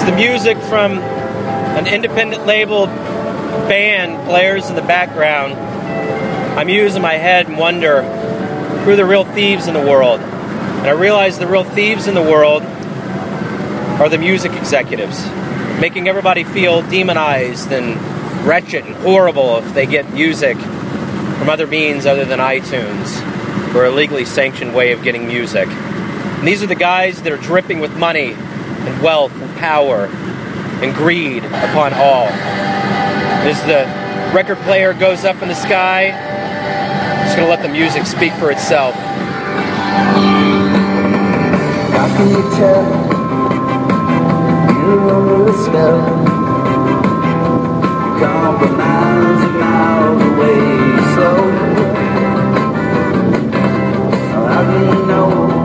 As the music from an independent labeled band blares in the background, I muse in my head and wonder who are the real thieves in the world. And I realize the real thieves in the world are the music executives, making everybody feel demonized and wretched and horrible if they get music from other means other than iTunes, or a legally sanctioned way of getting music. And these are the guys that are dripping with money and wealth and power and greed upon all. As the record player goes up in the sky, I'm just going to let the music speak for itself. How can you tell you're under a spell? Compromising miles away slow. How do you know